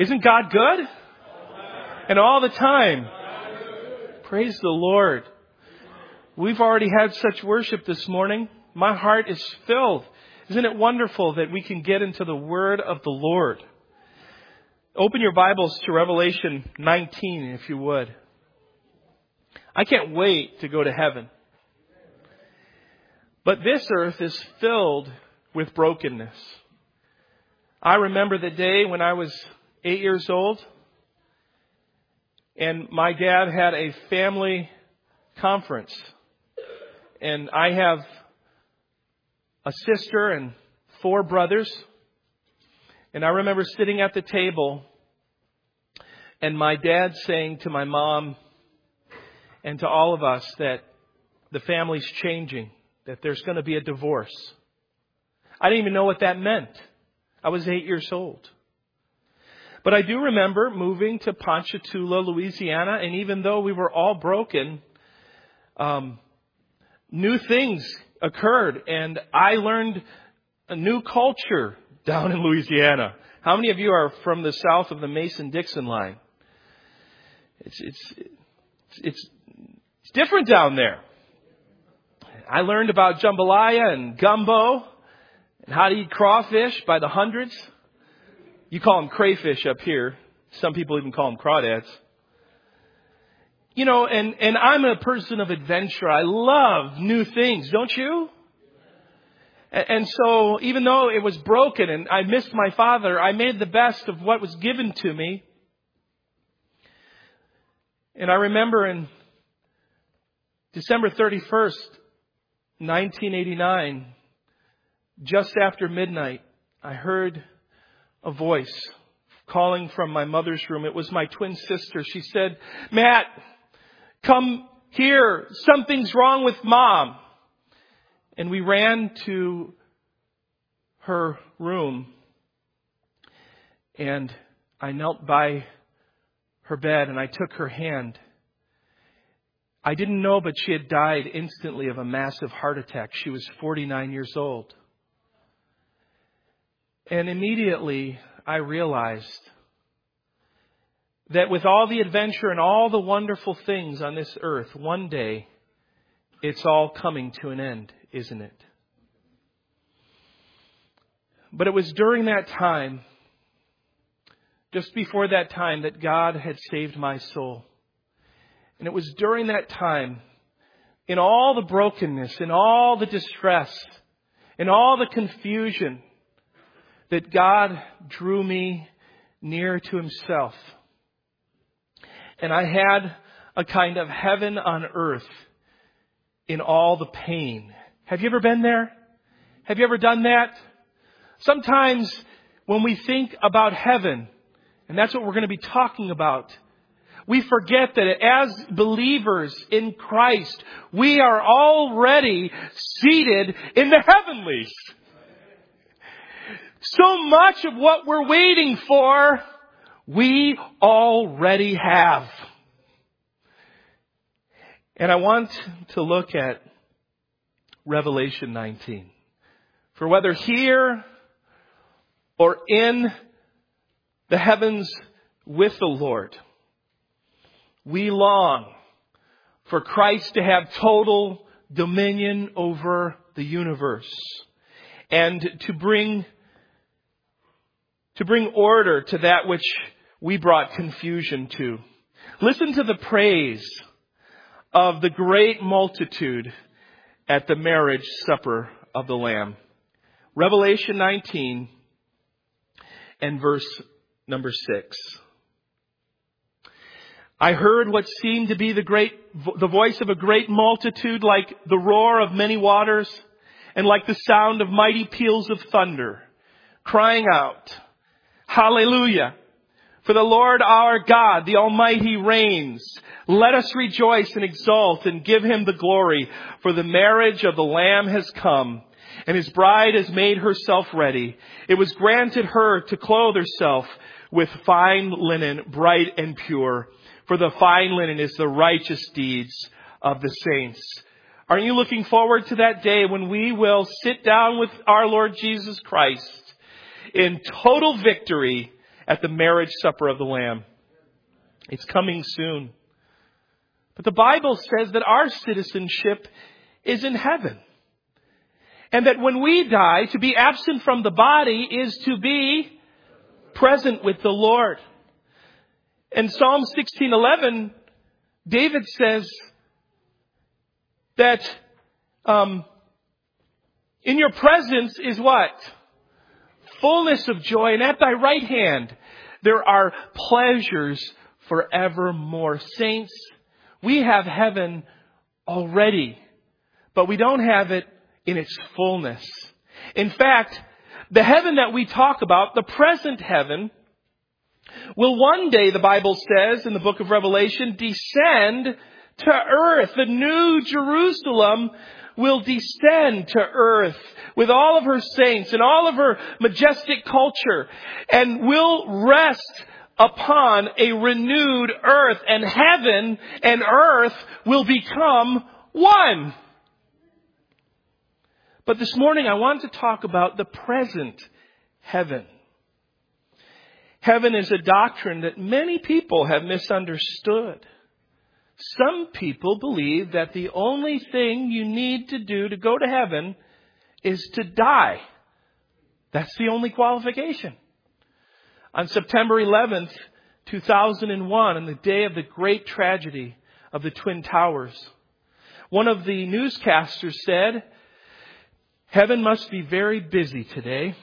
Isn't God good? And all the time. Praise the Lord. We've already had such worship this morning. My heart is filled. Isn't it wonderful that we can get into the Word of the Lord? Open your Bibles to Revelation 19, if you would. I can't wait to go to heaven. But this earth is filled with brokenness. I remember the day when I was 8 years old and my dad had a family conference. And I have a sister and 4 brothers. And I remember sitting at the table and my dad saying to my mom and to all of us that the family's changing, that there's going to be a divorce. I didn't even know what that meant. I was 8 years old. But I do remember moving to Ponchatoula, Louisiana, and even though we were all broken, new things occurred, and I learned a new culture down in Louisiana. How many of you are from the south of the Mason-Dixon line? It's different down there. I learned about jambalaya and gumbo and how to eat crawfish by the hundreds. You call them crayfish up here. Some people even call them crawdads. You know, and I'm a person of adventure. I love new things, don't you? And so even though it was broken and I missed my father, I made the best of what was given to me. And I remember in December 31st, 1989, just after midnight, I heard a voice calling from my mother's room. It was my twin sister. She said, "Matt, come here. Something's wrong with Mom." And we ran to her room. And I knelt by her bed and I took her hand. I didn't know, but she had died instantly of a massive heart attack. She was 49 years old. And immediately I realized that with all the adventure and all the wonderful things on this earth, one day it's all coming to an end, isn't it? But it was during that time, just before that time, that God had saved my soul. And it was during that time, in all the brokenness, in all the distress, in all the confusion, that God drew me near to Himself. And I had a kind of heaven on earth in all the pain. Have you ever been there? Have you ever done that? Sometimes when we think about heaven, and that's what we're going to be talking about, we forget that as believers in Christ, we are already seated in the heavenlies. So much of what we're waiting for, we already have. And I want to look at Revelation 19. For whether here or in the heavens with the Lord, we long for Christ to have total dominion over the universe and to bring order to that which we brought confusion to. Listen to the praise of the great multitude at the marriage supper of the Lamb. Revelation 19 and verse number 6. I heard what seemed to be the voice of a great multitude, like the roar of many waters and like the sound of mighty peals of thunder, crying out, "Hallelujah! For the Lord our God, the Almighty, reigns. Let us rejoice and exult and give Him the glory. For the marriage of the Lamb has come, and His bride has made herself ready. It was granted her to clothe herself with fine linen, bright and pure. For the fine linen is the righteous deeds of the saints." Aren't you looking forward to that day when we will sit down with our Lord Jesus Christ in total victory at the marriage supper of the Lamb. It's coming soon. But the Bible says that our citizenship is in heaven. And that when we die, to be absent from the body is to be present with the Lord. In Psalm 16:11, David says that in your presence is what? Fullness of joy, and at thy right hand there are pleasures forevermore. Saints, we have heaven already, but we don't have it in its fullness. In fact, the heaven that we talk about, the present heaven, will one day, the Bible says in the book of Revelation, descend to earth. The new Jerusalem will descend to earth with all of her saints and all of her majestic culture, and will rest upon a renewed earth, and heaven and earth will become one. But this morning I want to talk about the present heaven. Heaven is a doctrine that many people have misunderstood. Some people believe that the only thing you need to do to go to heaven is to die. That's the only qualification. On September 11th, 2001, on the day of the great tragedy of the Twin Towers, one of the newscasters said, "Heaven must be very busy today."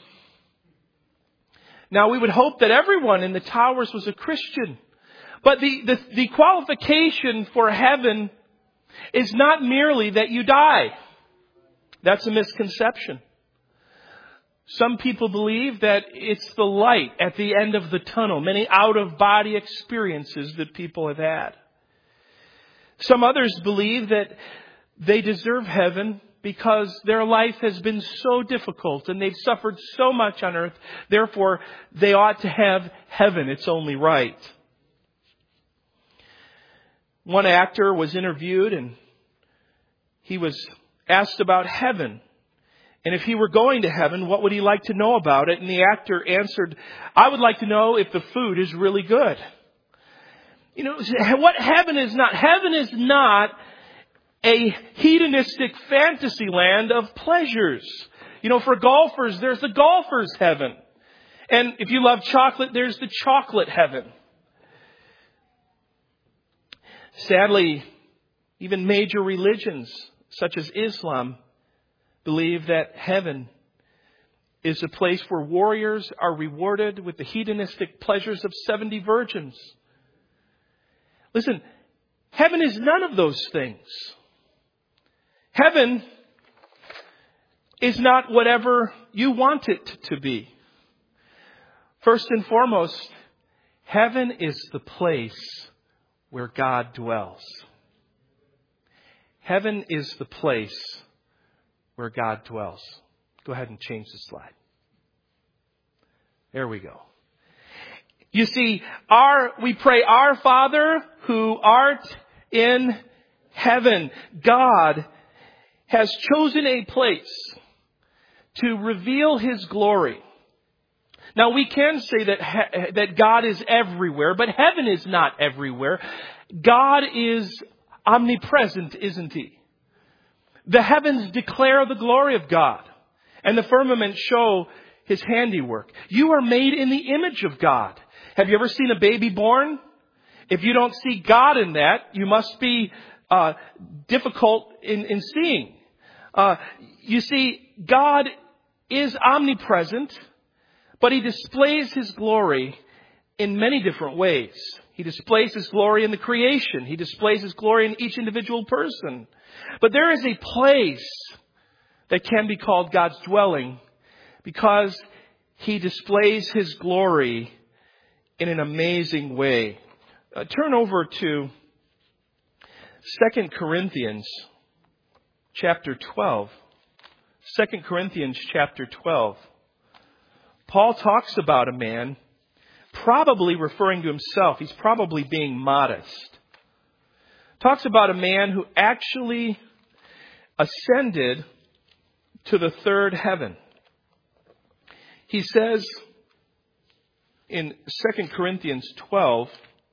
Now, we would hope that everyone in the towers was a Christian. But the qualification for heaven is not merely that you die. That's a misconception. Some people believe that it's the light at the end of the tunnel, many out-of-body experiences that people have had. Some others believe that they deserve heaven because their life has been so difficult and they've suffered so much on earth. Therefore, they ought to have heaven. It's only right. One actor was interviewed and he was asked about heaven. And if he were going to heaven, what would he like to know about it? And the actor answered, "I would like to know if the food is really good." You know, what heaven is not a hedonistic fantasy land of pleasures. You know, for golfers, there's the golfer's heaven. And if you love chocolate, there's the chocolate heaven. Sadly, even major religions, such as Islam, believe that heaven is a place where warriors are rewarded with the hedonistic pleasures of 70 virgins. Listen, heaven is none of those things. Heaven is not whatever you want it to be. First and foremost, heaven is the place where God dwells. Heaven is the place where God dwells. Go ahead and change the slide. There we go. You see, we pray, "Our Father who art in heaven." God has chosen a place to reveal His glory. Now, we can say that God is everywhere, but heaven is not everywhere. God is omnipresent, isn't He? The heavens declare the glory of God, and the firmament show His handiwork. You are made in the image of God. Have you ever seen a baby born? If you don't see God in that, you must be difficult in seeing. You see, God is omnipresent, but He displays His glory in many different ways. He displays His glory in the creation. He displays His glory in each individual person. But there is a place that can be called God's dwelling because He displays His glory in an amazing way. Turn over to 2 Corinthians chapter 12. 2 Corinthians chapter 12. Paul talks about a man, probably referring to himself. He's probably being modest. Talks about a man who actually ascended to the third heaven. He says, in 2 Corinthians 12,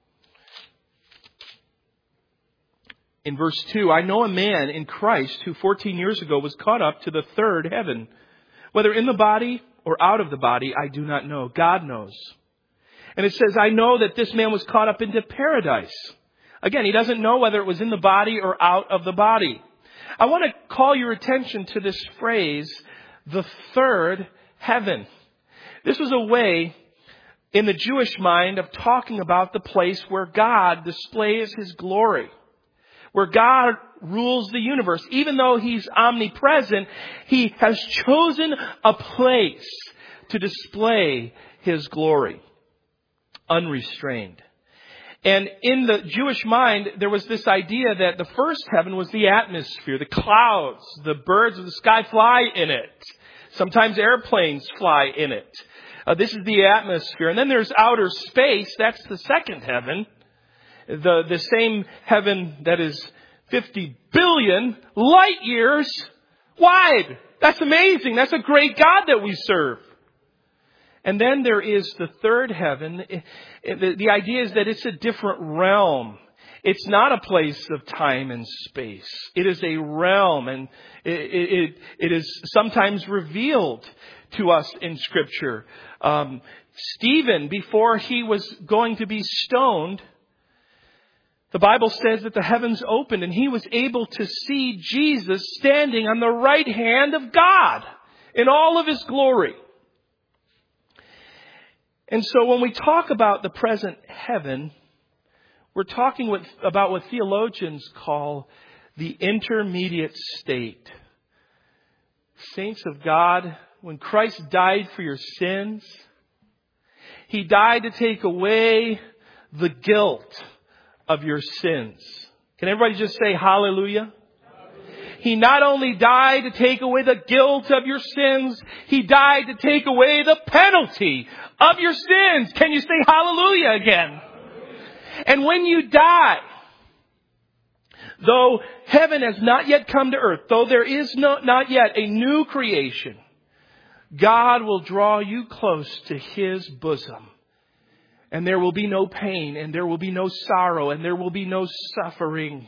in verse 2, I know a man in Christ who 14 years ago was caught up to the third heaven. Whether in the body or out of the body, I do not know. God knows. And it says, I know that this man was caught up into paradise. Again, he doesn't know whether it was in the body or out of the body. I want to call your attention to this phrase, the third heaven. This was a way in the Jewish mind of talking about the place where God displays His glory, where God rules the universe. Even though He's omnipresent, He has chosen a place to display His glory, unrestrained. And in the Jewish mind, there was this idea that the first heaven was the atmosphere, the clouds, the birds of the sky fly in it. Sometimes airplanes fly in it. This is the atmosphere. And then there's outer space. That's the second heaven. The same heaven that is 50 billion light years wide. That's amazing. That's a great God that we serve. And then there is the third heaven. The idea is that it's a different realm. It's not a place of time and space. It is a realm, and it is sometimes revealed to us in Scripture. Stephen, before he was going to be stoned, the Bible says that the heavens opened and he was able to see Jesus standing on the right hand of God in all of His glory. And so when we talk about the present heaven, we're talking about what theologians call the intermediate state. Saints of God, when Christ died for your sins, He died to take away the guilt of your sins. Can everybody just say hallelujah? He not only died to take away the guilt of your sins, He died to take away the penalty of your sins. Can you say hallelujah again? And when you die, though heaven has not yet come to earth, though there is not yet a new creation, God will draw you close to His bosom. And there will be no pain, and there will be no sorrow, and there will be no suffering.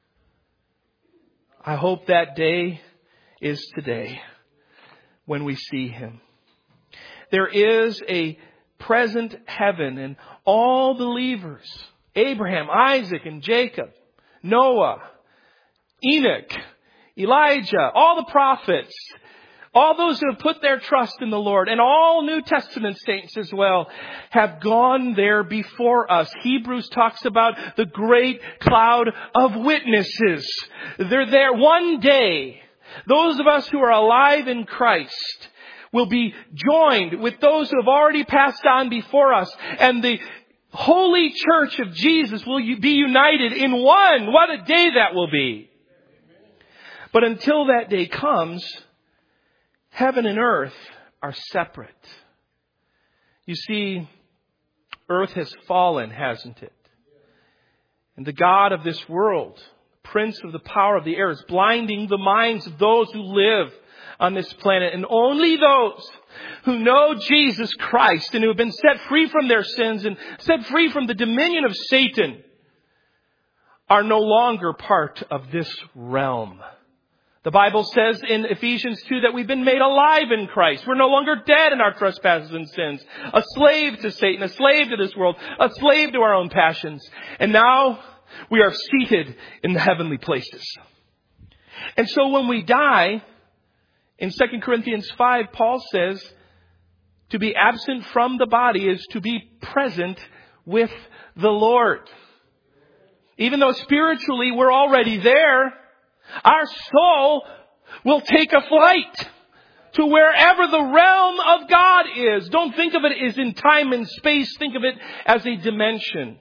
I hope that day is today when we see Him. There is a present heaven, and all believers, Abraham, Isaac, and Jacob, Noah, Enoch, Elijah, all the prophets, all those who have put their trust in the Lord, and all New Testament saints as well, have gone there before us. Hebrews talks about the great cloud of witnesses. They're there one day. Those of us who are alive in Christ will be joined with those who have already passed on before us. And the holy church of Jesus will be united in one. What a day that will be. But until that day comes, heaven and earth are separate. You see, earth has fallen, hasn't it? And the God of this world, Prince of the power of the air, is blinding the minds of those who live on this planet. And only those who know Jesus Christ and who have been set free from their sins and set free from the dominion of Satan are no longer part of this realm. The Bible says in Ephesians 2 that we've been made alive in Christ. We're no longer dead in our trespasses and sins. A slave to Satan, a slave to this world, a slave to our own passions. And now we are seated in the heavenly places. And so when we die, in 2 Corinthians 5, Paul says, to be absent from the body is to be present with the Lord. Even though spiritually we're already there, our soul will take a flight to wherever the realm of God is. Don't think of it as in time and space. Think of it as a dimension.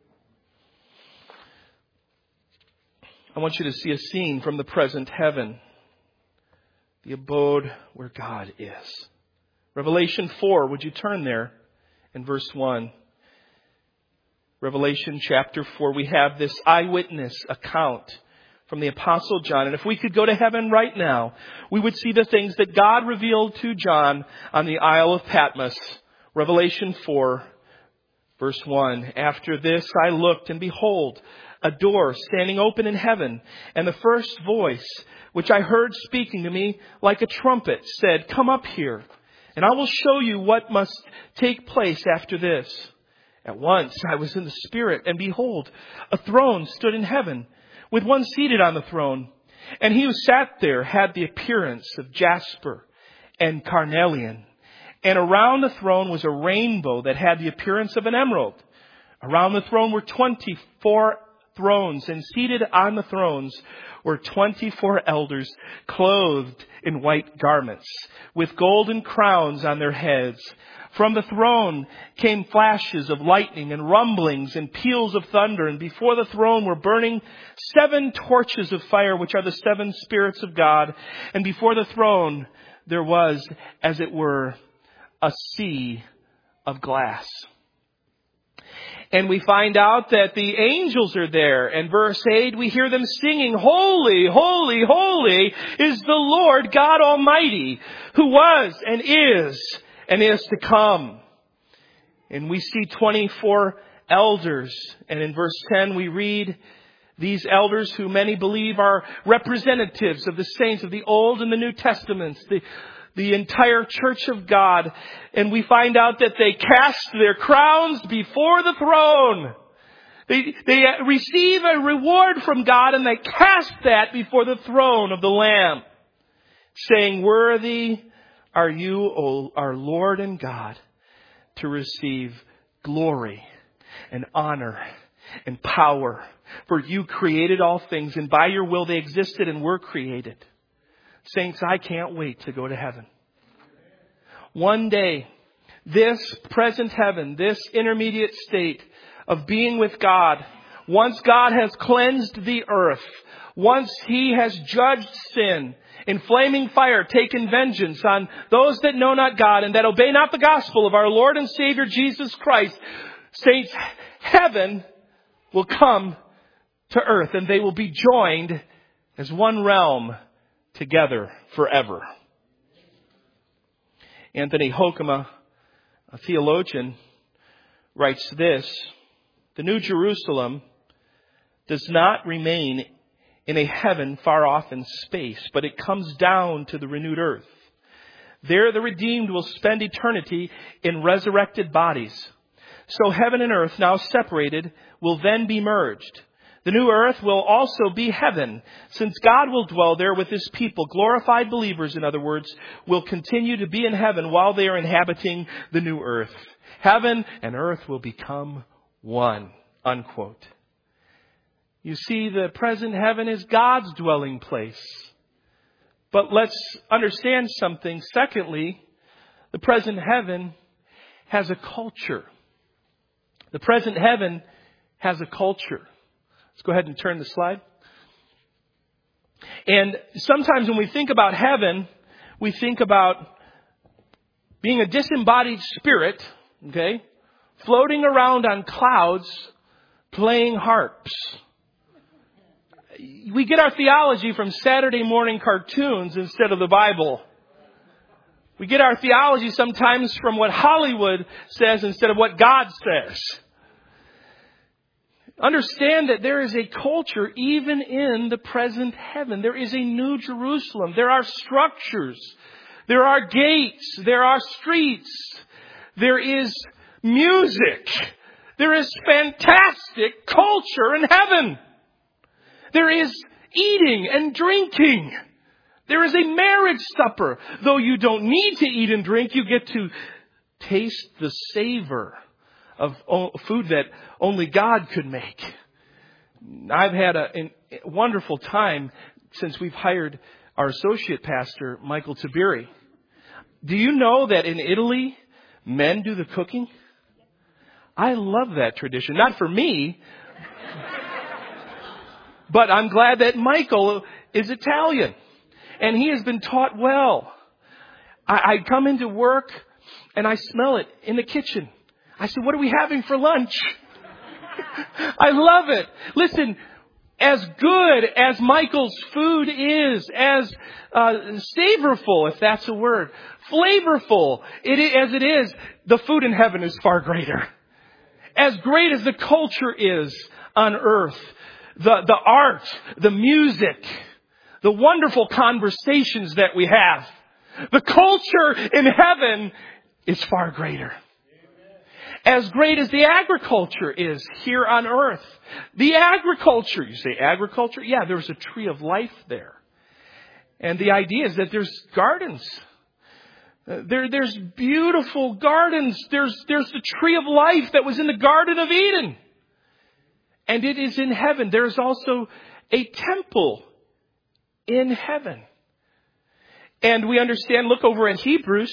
I want you to see a scene from the present heaven, the abode where God is. Revelation 4, would you turn there in verse 1? Revelation chapter 4, we have this eyewitness account from the Apostle John. And if we could go to heaven right now, we would see the things that God revealed to John on the Isle of Patmos Revelation 4, verse 1. After this I looked, and behold, a door standing open in heaven. And the first voice, which I heard speaking to me like a trumpet, said, "Come up here, and I will show you what must take place after this." At once I was in the Spirit, and behold, a throne stood in heaven, with one seated on the throne. And he who sat there had the appearance of jasper and carnelian. And around the throne was a rainbow that had the appearance of an emerald. Around the throne were 24 thrones, and seated on the thrones were 24 elders, clothed in white garments, with golden crowns on their heads. From the throne came flashes of lightning and rumblings and peals of thunder. And before the throne were burning 7 torches of fire, which are the 7 spirits of God. And before the throne there was, as it were, a sea of glass. And we find out that the angels are there. And verse 8, we hear them singing, "Holy, holy, holy is the Lord God Almighty, who was and is to come." And we see 24 elders. And in verse 10 we read, these elders, who many believe are representatives of the saints of the Old and the New Testaments, the entire church of God. And we find out that they cast their crowns before the throne. They receive a reward from God, and they cast that before the throne of the Lamb, saying, "Worthy are you, O our Lord and God, to receive glory and honor and power. For you created all things, and by your will they existed and were created." Saints, I can't wait to go to heaven. One day, this present heaven, this intermediate state of being with God, once God has cleansed the earth, once He has judged sin, in flaming fire taken vengeance on those that know not God and that obey not the gospel of our Lord and Savior Jesus Christ, saints, heaven will come to earth, and they will be joined as one realm together forever. Anthony Hoekema, a theologian, writes this: "The New Jerusalem does not remain in a heaven far off in space, but it comes down to the renewed earth. There the redeemed will spend eternity in resurrected bodies. So heaven and earth, now separated, will then be merged. The new earth will also be heaven, since God will dwell there with His people. Glorified believers, in other words, will continue to be in heaven while they are inhabiting the new earth. Heaven and earth will become one." Unquote. You see, the present heaven is God's dwelling place. But let's understand something. Secondly, the present heaven has a culture. The present heaven has a culture. Let's go ahead and turn the slide. And sometimes when we think about heaven, we think about being a disembodied spirit, okay, floating around on clouds, playing harps. We get our theology from Saturday morning cartoons instead of the Bible. We get our theology sometimes from what Hollywood says instead of what God says. Understand that there is a culture even in the present heaven. There is a New Jerusalem. There are structures. There are gates. There are streets. There is music. There is fantastic culture in heaven. There is eating and drinking. There is a marriage supper. Though you don't need to eat and drink, you get to taste the savor of food that only God could make. I've had a wonderful time since we've hired our associate pastor, Michael Tabiri. Do you know that in Italy, men do the cooking? I love that tradition. Not for me, but I'm glad that Michael is Italian and he has been taught well. I come into work and I smell it in the kitchen. I said, "What are we having for lunch?" I love it. Listen, as good as Michael's food is, as savorful, if that's a word, flavorful as it is, the food in heaven is far greater. As great as the culture is on earth, the art, the music, the wonderful conversations that we have, the culture in heaven is far greater. As great as the agriculture is here on earth. The agriculture, you say agriculture? Yeah, there's a tree of life there. And the idea is that there's gardens. There's beautiful gardens. There's the tree of life that was in the Garden of Eden. And it is in heaven. There's also a temple in heaven. And we understand, look over in Hebrews.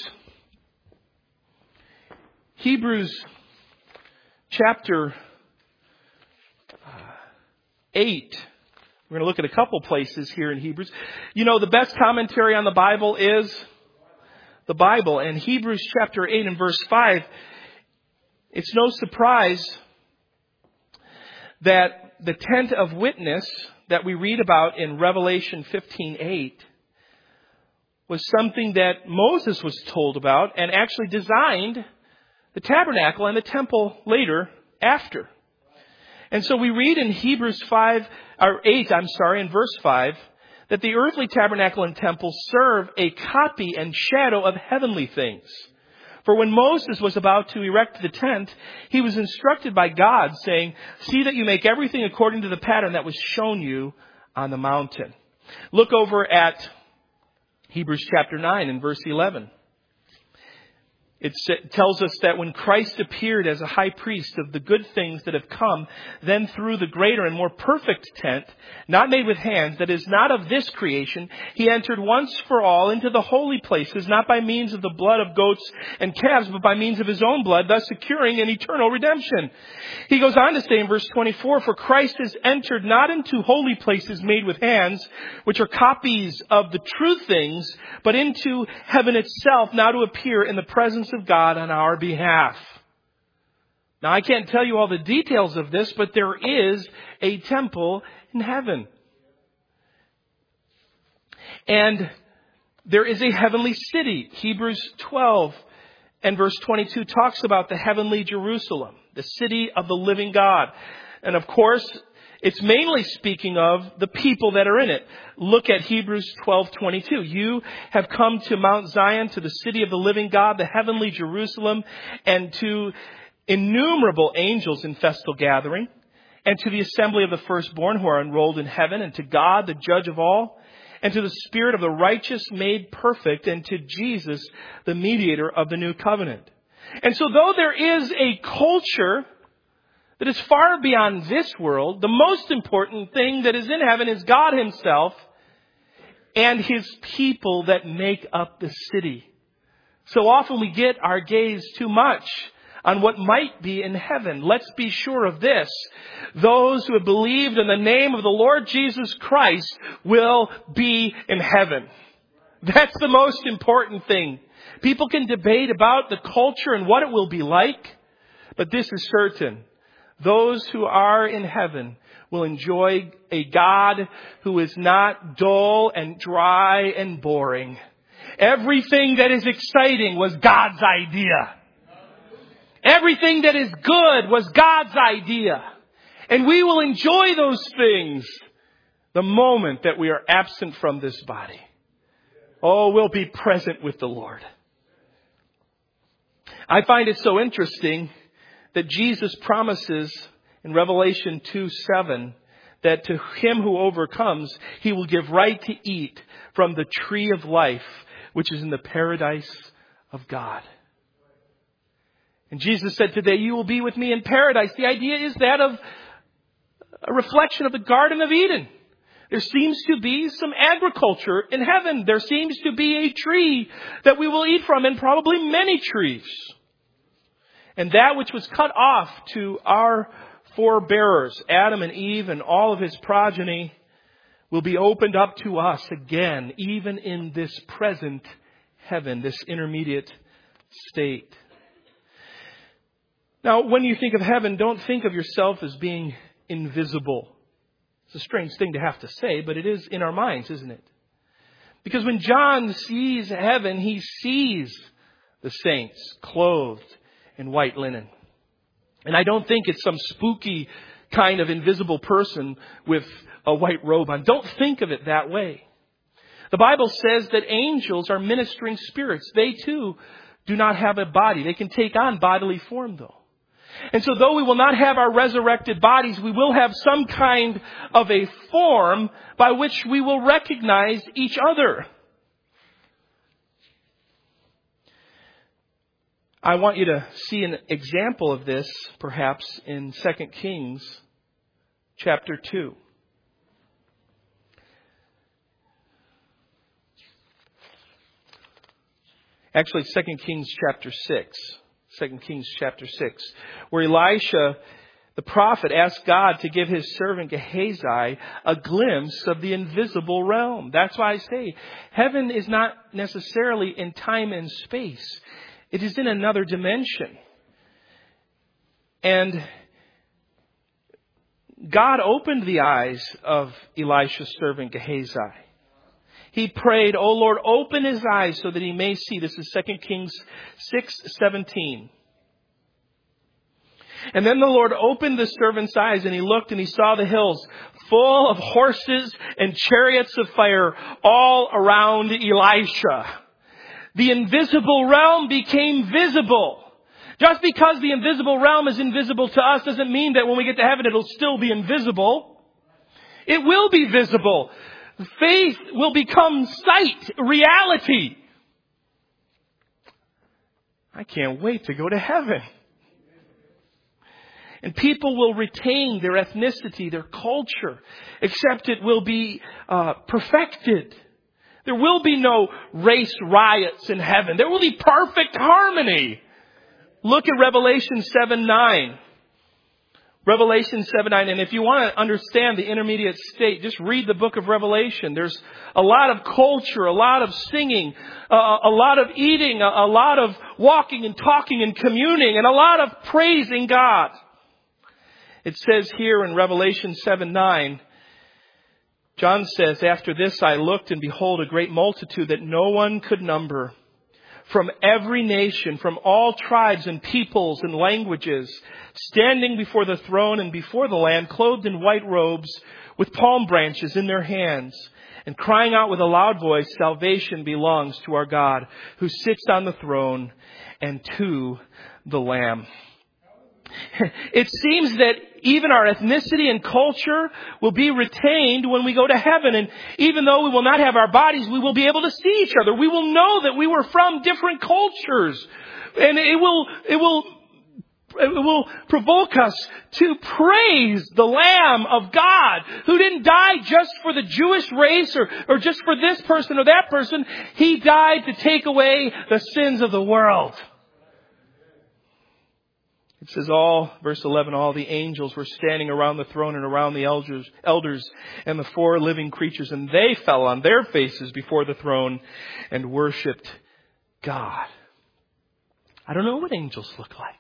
Hebrews chapter 8. We're going to look at a couple places here in Hebrews. You know, the best commentary on the Bible is the Bible. And Hebrews chapter 8 and verse 5, it's no surprise that the tent of witness that we read about in Revelation 15:8 was something that Moses was told about and actually designed the tabernacle and the temple later after. And so we read in Hebrews 8, in verse 5, that the earthly tabernacle and temple serve a copy and shadow of heavenly things. For when Moses was about to erect the tent, he was instructed by God, saying, "See that you make everything according to the pattern that was shown you on the mountain." Look over at Hebrews chapter 9 and verse 11. It tells us that when Christ appeared as a high priest of the good things that have come, then through the greater and more perfect tent, not made with hands, that is not of this creation, he entered once for all into the holy places, not by means of the blood of goats and calves, but by means of his own blood, thus securing an eternal redemption. He goes on to say in verse 24, "For Christ has entered not into holy places made with hands, which are copies of the true things, but into heaven itself, now to appear in the presence of God on our behalf." Now, I can't tell you all the details of this, but there is a temple in heaven. And there is a heavenly city. Hebrews 12 and verse 22 talks about the heavenly Jerusalem, the city of the living God. And of course, it's mainly speaking of the people that are in it. Look at Hebrews 12:22. "You have come to Mount Zion, to the city of the living God, the heavenly Jerusalem, and to innumerable angels in festal gathering, and to the assembly of the firstborn who are enrolled in heaven, and to God, the judge of all, and to the Spirit of the righteous made perfect, and to Jesus, the mediator of the new covenant." And so though there is a culture that is far beyond this world, the most important thing that is in heaven is God himself and his people that make up the city. So often we get our gaze too much on what might be in heaven. Let's be sure of this. Those who have believed in the name of the Lord Jesus Christ will be in heaven. That's the most important thing. People can debate about the culture and what it will be like, but this is certain. Those who are in heaven will enjoy a God who is not dull and dry and boring. Everything that is exciting was God's idea. Everything that is good was God's idea. And we will enjoy those things the moment that we are absent from this body. Oh, we'll be present with the Lord. I find it so interesting that Jesus promises in Revelation 2:7 that to him who overcomes, he will give right to eat from the tree of life, which is in the paradise of God. And Jesus said, "Today you will be with me in paradise." The idea is that of a reflection of the Garden of Eden. There seems to be some agriculture in heaven. There seems to be a tree that we will eat from, and probably many trees. And that which was cut off to our forebearers, Adam and Eve and all of his progeny, will be opened up to us again, even in this present heaven, this intermediate state. Now, when you think of heaven, don't think of yourself as being invisible. It's a strange thing to have to say, but it is in our minds, isn't it? Because when John sees heaven, he sees the saints clothed in white linen. And I don't think it's some spooky kind of invisible person with a white robe on. Don't think of it that way. The Bible says that angels are ministering spirits. They too do not have a body. They can take on bodily form though. And so though we will not have our resurrected bodies, we will have some kind of a form by which we will recognize each other. I want you to see an example of this, perhaps, in 2 Kings chapter 2. Actually, 2 Kings chapter 6. 2 Kings chapter 6, where Elisha, the prophet, asked God to give his servant Gehazi a glimpse of the invisible realm. That's why I say heaven is not necessarily in time and space. It is in another dimension. And God opened the eyes of Elisha's servant Gehazi. He prayed, "O Lord, open his eyes so that he may see." This is 2 Kings 6:17. And then the Lord opened the servant's eyes, and he looked and he saw the hills full of horses and chariots of fire all around Elisha. The invisible realm became visible. Just because the invisible realm is invisible to us doesn't mean that when we get to heaven it'll still be invisible. It will be visible. Faith will become sight, reality. I can't wait to go to heaven. And people will retain their ethnicity, their culture, except it will be perfected. There will be no race riots in heaven. There will be perfect harmony. Look at Revelation 7:9. Revelation 7:9. And if you want to understand the intermediate state, just read the book of Revelation. There's a lot of culture, a lot of singing, a lot of eating, a lot of walking and talking and communing, and a lot of praising God. It says here in Revelation 7:9, John says, "After this I looked, and behold, a great multitude that no one could number, from every nation, from all tribes and peoples and languages, standing before the throne and before the Lamb, clothed in white robes, with palm branches in their hands, and crying out with a loud voice, 'Salvation belongs to our God, who sits on the throne, and to the Lamb.'" It seems that even our ethnicity and culture will be retained when we go to heaven. And even though we will not have our bodies, we will be able to see each other. We will know that we were from different cultures. And it will provoke us to praise the Lamb of God, who didn't die just for the Jewish race or just for this person or that person. He died to take away the sins of the world. It says verse 11, all the angels were standing around the throne and around the elders and the four living creatures, and they fell on their faces before the throne and worshipped God. I don't know what angels look like.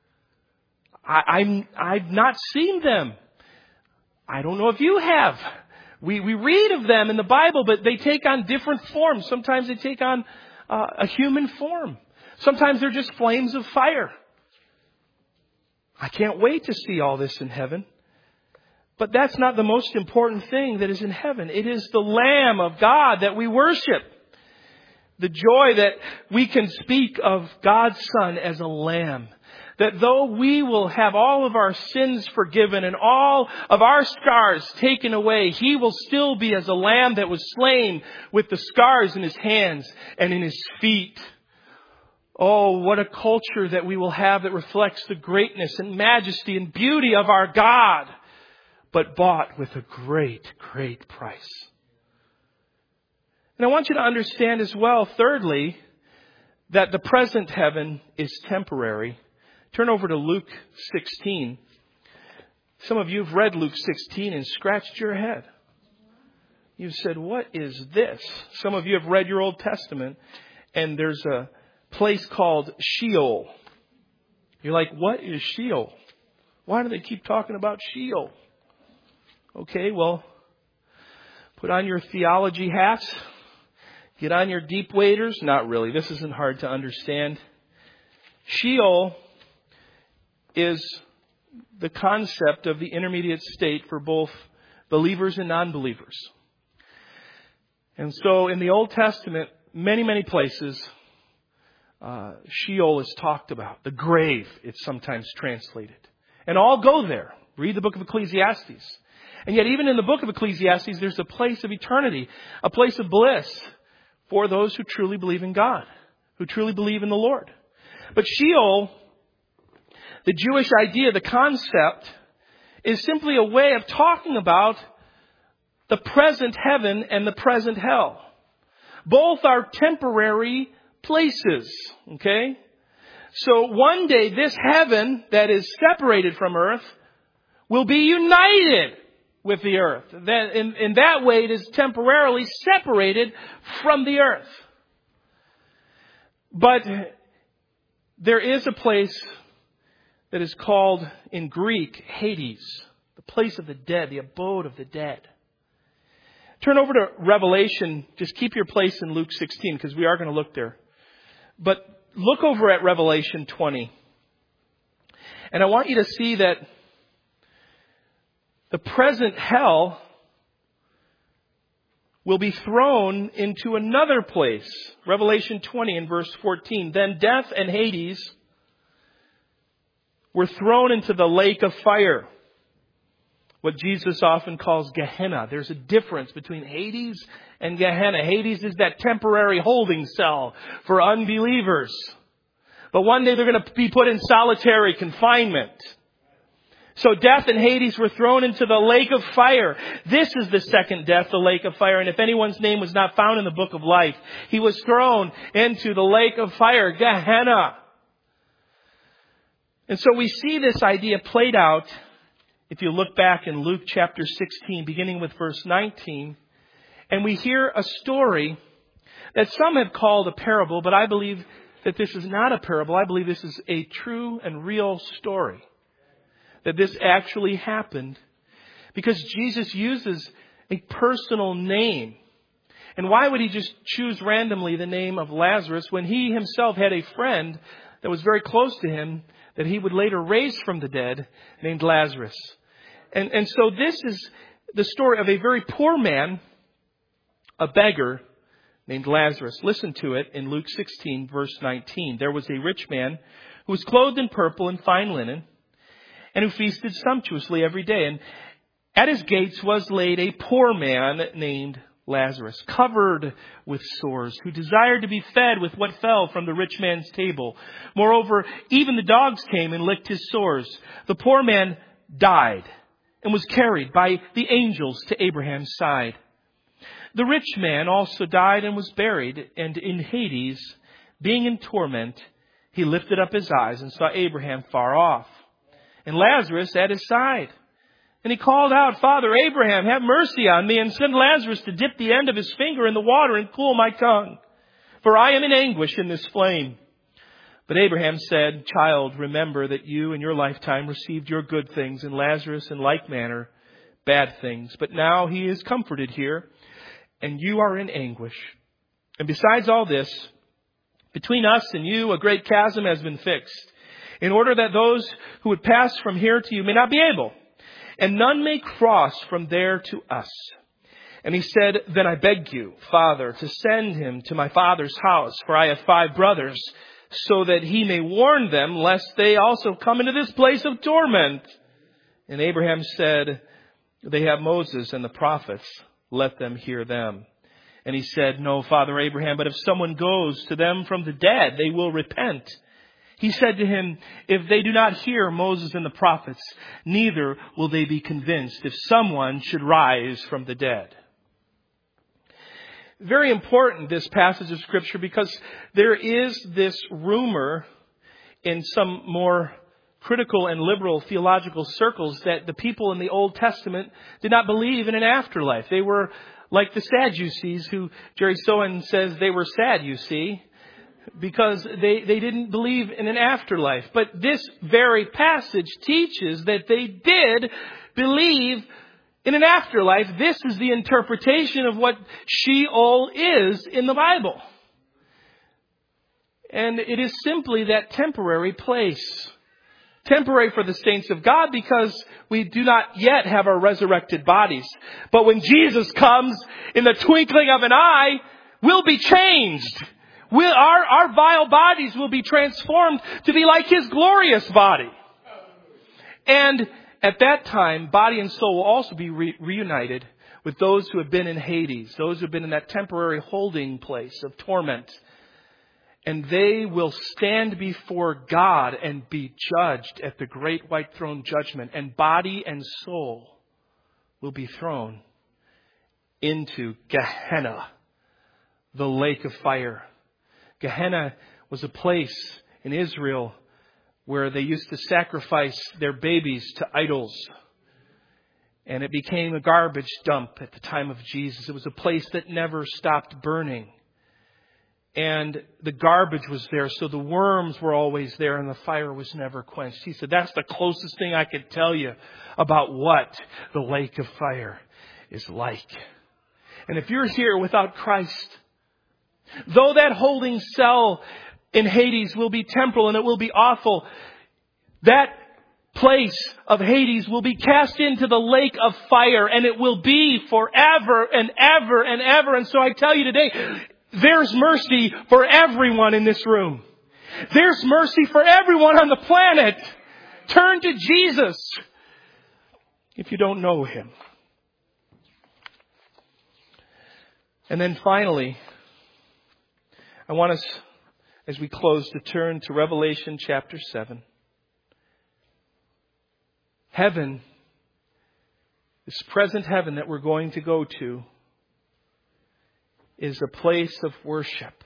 I've not seen them. I don't know if you have. We read of them in the Bible, but they take on different forms. Sometimes they take on a human form. Sometimes they're just flames of fire. I can't wait to see all this in heaven. But that's not the most important thing that is in heaven. It is the Lamb of God that we worship. The joy that we can speak of God's Son as a lamb. That though we will have all of our sins forgiven and all of our scars taken away, He will still be as a lamb that was slain with the scars in His hands and in His feet. Oh, what a culture that we will have that reflects the greatness and majesty and beauty of our God, but bought with a great, great price. And I want you to understand as well, thirdly, that the present heaven is temporary. Turn over to Luke 16. Some of you have read Luke 16 and scratched your head. You've said, what is this? Some of you have read your Old Testament, and there's a place called Sheol. You're like, what is Sheol? Why do they keep talking about Sheol? Okay, well, put on your theology hats. Get on your deep waders. Not really. This isn't hard to understand. Sheol is the concept of the intermediate state for both believers and non-believers. And so in the Old Testament, many places, Sheol is talked about. The grave, it's sometimes translated. And all go there. Read the book of Ecclesiastes. And yet even in the book of Ecclesiastes, there's a place of eternity, a place of bliss for those who truly believe in God, who truly believe in the Lord. But Sheol, the Jewish idea, the concept, is simply a way of talking about the present heaven and the present hell. Both are temporary places, okay? So one day this heaven that is separated from earth will be united with the earth. Then in that way it is temporarily separated from the earth. But there is a place that is called in Greek Hades, the place of the dead, the abode of the dead. Turn over to Revelation. Just keep your place in Luke 16 because we are going to look there. But look over at Revelation 20. And I want you to see that the present hell will be thrown into another place. Revelation 20 and verse 14. Then death and Hades were thrown into the lake of fire, what Jesus often calls Gehenna. There's a difference between Hades and Gehenna. Hades is that temporary holding cell for unbelievers. But one day they're going to be put in solitary confinement. So death and Hades were thrown into the lake of fire. This is the second death, the lake of fire. And if anyone's name was not found in the book of life, he was thrown into the lake of fire, Gehenna. And so we see this idea played out if you look back in Luke chapter 16, beginning with verse 19, and we hear a story that some have called a parable, but I believe that this is not a parable. I believe this is a true and real story. That this actually happened because Jesus uses a personal name. And why would he just choose randomly the name of Lazarus when he himself had a friend that was very close to him that he would later raise from the dead named Lazarus? And so this is the story of a very poor man, a beggar named Lazarus. Listen to it in Luke 16, verse 19. There was a rich man who was clothed in purple and fine linen, and who feasted sumptuously every day. And at his gates was laid a poor man named Lazarus, covered with sores, who desired to be fed with what fell from the rich man's table. Moreover, even the dogs came and licked his sores. The poor man died and was carried by the angels to Abraham's side. The rich man also died and was buried, and in Hades, being in torment, he lifted up his eyes and saw Abraham far off, and Lazarus at his side. And he called out, Father Abraham, have mercy on me, and send Lazarus to dip the end of his finger in the water and cool my tongue, for I am in anguish in this flame. But Abraham said, Child, remember that you in your lifetime received your good things, and Lazarus in like manner bad things. But now he is comforted here, and you are in anguish. And besides all this, between us and you a great chasm has been fixed, in order that those who would pass from here to you may not be able, and none may cross from there to us. And he said, Then I beg you, Father, to send him to my father's house, for I have 5 brothers, so that he may warn them, lest they also come into this place of torment. And Abraham said, They have Moses and the prophets, let them hear them. And he said, No, Father Abraham, but if someone goes to them from the dead, they will repent. He said to him, If they do not hear Moses and the prophets, neither will they be convinced if someone should rise from the dead. Very important, this passage of Scripture, because there is this rumor in some more critical and liberal theological circles that the people in the Old Testament did not believe in an afterlife. They were like the Sadducees, who Jerry Sohan says they were sad, you see, because they didn't believe in an afterlife. But this very passage teaches that they did believe in an afterlife. This is the interpretation of what Sheol is in the Bible. And it is simply that temporary place Temporary for the saints of God because we do not yet have our resurrected bodies. But when Jesus comes, in the twinkling of an eye, we'll be changed. Our vile bodies will be transformed to be like His glorious body. And at that time, body and soul will also be reunited with those who have been in Hades, those who have been in that temporary holding place of torment. And they will stand before God and be judged at the great white throne judgment. And body and soul will be thrown into Gehenna, the lake of fire. Gehenna was a place in Israel where they used to sacrifice their babies to idols. And it became a garbage dump at the time of Jesus. It was a place that never stopped burning. And the garbage was there, so the worms were always there and the fire was never quenched. He said, that's the closest thing I could tell you about what the lake of fire is like. And if you're here without Christ, though that holding cell in Hades will be temporal and it will be awful, that place of Hades will be cast into the lake of fire, and it will be forever and ever and ever. And so I tell you today, there's mercy for everyone in this room. There's mercy for everyone on the planet. Turn to Jesus if you don't know Him. And then finally, I want us, as we close, to turn to Revelation chapter 7. Heaven, this present heaven that we're going to go to, is a place of worship.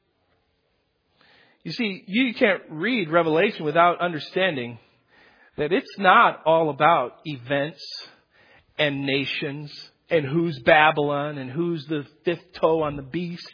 You see, you can't read Revelation without understanding that it's not all about events and nations and who's Babylon and who's the fifth toe on the beast.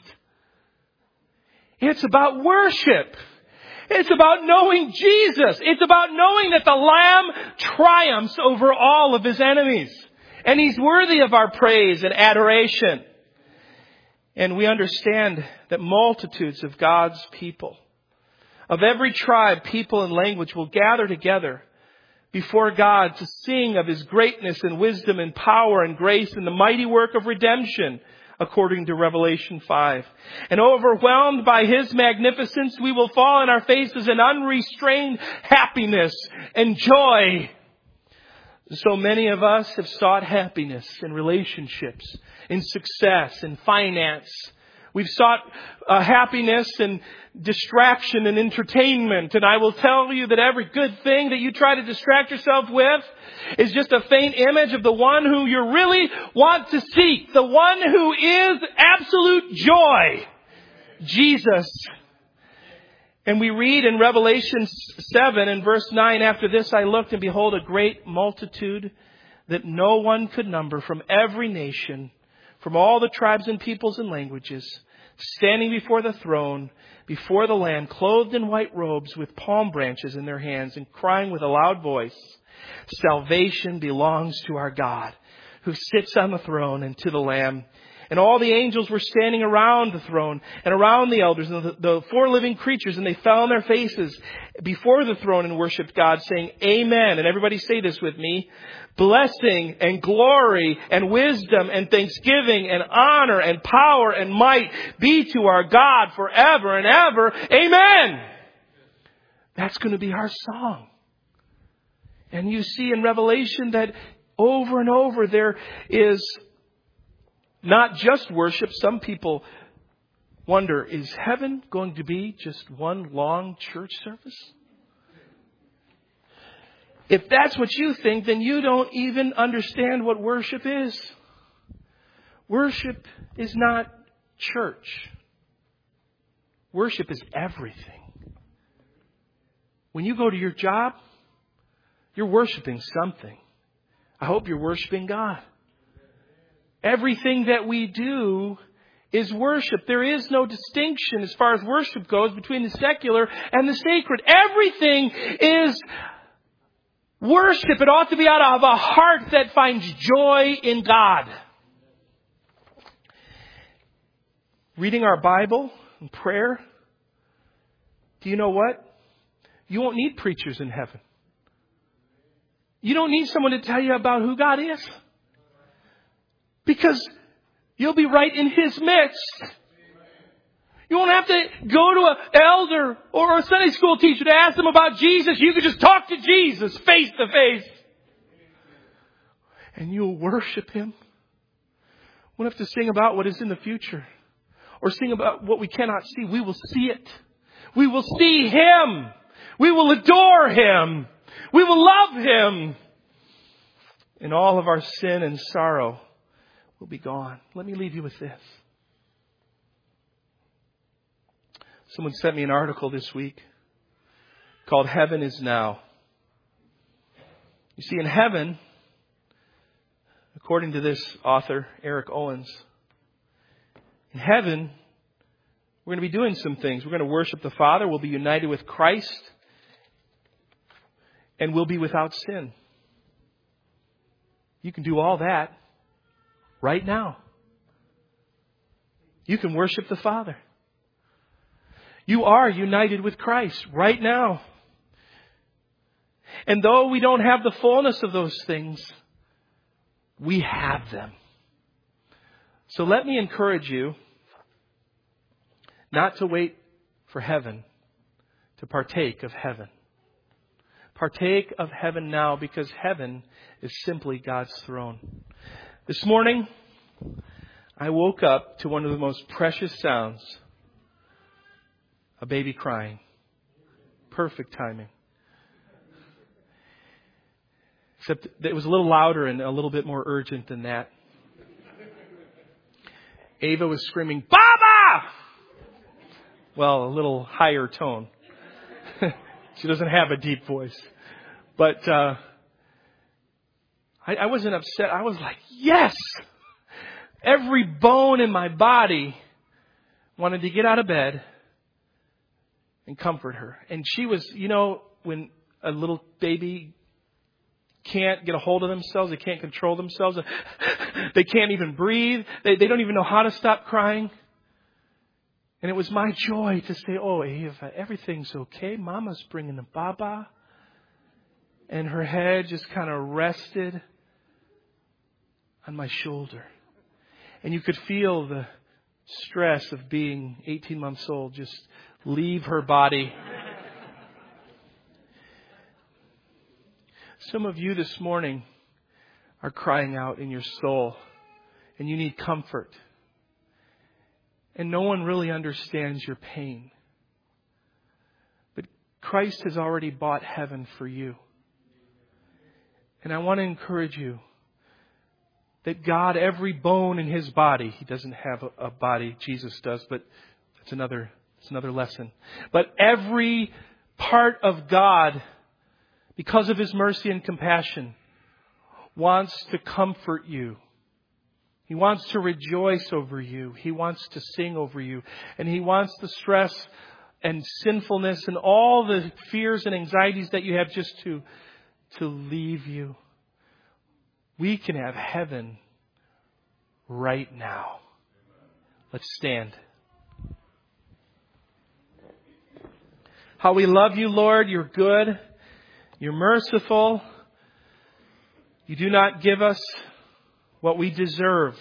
It's about worship. It's about knowing Jesus. It's about knowing that the Lamb triumphs over all of His enemies. And He's worthy of our praise and adoration. And we understand that multitudes of God's people, of every tribe, people, and language, will gather together before God to sing of His greatness and wisdom and power and grace and the mighty work of redemption, according to Revelation 5. And overwhelmed by His magnificence, we will fall on our faces in unrestrained happiness and joy. So many of us have sought happiness in relationships, in success, in finance. We've sought happiness and distraction and entertainment. And I will tell you that every good thing that you try to distract yourself with is just a faint image of the one who you really want to seek. The one who is absolute joy. Jesus. And we read in Revelation 7 and verse 9, after this I looked and behold a great multitude that no one could number from every nation, from all the tribes and peoples and languages, standing before the throne, before the Lamb, clothed in white robes with palm branches in their hands, and crying with a loud voice, salvation belongs to our God, who sits on the throne, and to the Lamb. And all the angels were standing around the throne and around the elders and the four living creatures, and they fell on their faces before the throne and worshipped God, saying, Amen. And everybody say this with me. Blessing and glory and wisdom and thanksgiving and honor and power and might be to our God forever and ever. Amen. That's going to be our song. And you see in Revelation that over and over there is not just worship. Some people wonder, is heaven going to be just one long church service? If that's what you think, then you don't even understand what worship is. Worship is not church. Worship is everything. When you go to your job, you're worshiping something. I hope you're worshiping God. Everything that we do is worship. There is no distinction as far as worship goes between the secular and the sacred. Everything is worship. It ought to be out of a heart that finds joy in God. Reading our Bible and prayer. Do you know what? You won't need preachers in heaven. You don't need someone to tell you about who God is. Because you'll be right in His midst. You won't have to go to an elder or a Sunday school teacher to ask them about Jesus. You can just talk to Jesus face to face. And you'll worship Him. We won't have to sing about what is in the future or sing about what we cannot see. We will see it. We will see Him. We will adore Him. We will love Him. And all of our sin and sorrow will be gone. Let me leave you with this. Someone sent me an article this week called Heaven is Now. You see, in heaven, according to this author, Eric Owens, in heaven, we're going to be doing some things. We're going to worship the Father. We'll be united with Christ. And we'll be without sin. You can do all that right now. You can worship the Father. You are united with Christ right now. And though we don't have the fullness of those things, we have them. So let me encourage you not to wait for heaven to partake of heaven. Partake of heaven now, because heaven is simply God's throne. This morning, I woke up to one of the most precious sounds. A baby crying. Perfect timing. Except it was a little louder and a little bit more urgent than that. Ava was screaming, "Baba!" Well, a little higher tone. She doesn't have a deep voice. But I wasn't upset. I was like, yes! Every bone in my body wanted to get out of bed and comfort her. And she was, when a little baby can't get a hold of themselves, they can't control themselves, they can't even breathe, they don't even know how to stop crying. And it was my joy to say, "Oh, Ava, everything's okay. Mama's bringing the Baba." And her head just kind of rested on my shoulder. And you could feel the stress of being 18 months old just leave her body. Some of you this morning are crying out in your soul, and you need comfort. And no one really understands your pain. But Christ has already bought heaven for you. And I want to encourage you that God, every bone in His body, He doesn't have a body, Jesus does, but it's another lesson. But every part of God, because of His mercy and compassion, wants to comfort you. He wants to rejoice over you. He wants to sing over you. And He wants the stress and sinfulness and all the fears and anxieties that you have just to leave you. We can have heaven right now. Let's stand. How we love you, Lord. You're good. You're merciful. You do not give us what we deserve.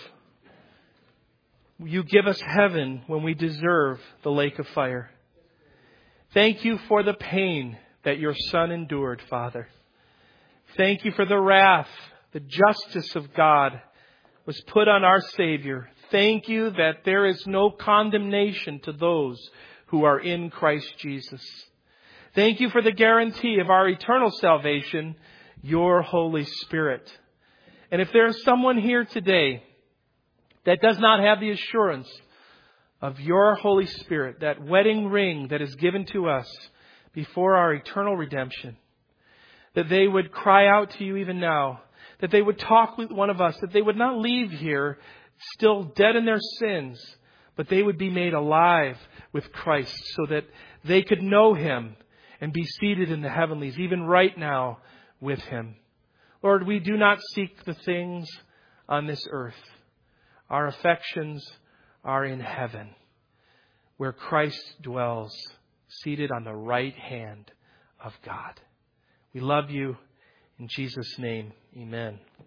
You give us heaven when we deserve the lake of fire. Thank you for the pain that your Son endured, Father. Thank you for the wrath, the justice of God was put on our Savior. Thank you that there is no condemnation to those who are in Christ Jesus. Thank you for the guarantee of our eternal salvation, your Holy Spirit. And if there is someone here today that does not have the assurance of your Holy Spirit, that wedding ring that is given to us before our eternal redemption, that they would cry out to you even now, that they would talk with one of us, that they would not leave here still dead in their sins, but they would be made alive with Christ so that they could know Him and be seated in the heavenlies, even right now with Him. Lord, we do not seek the things on this earth. Our affections are in heaven, where Christ dwells, seated on the right hand of God. We love you. In Jesus' name, amen.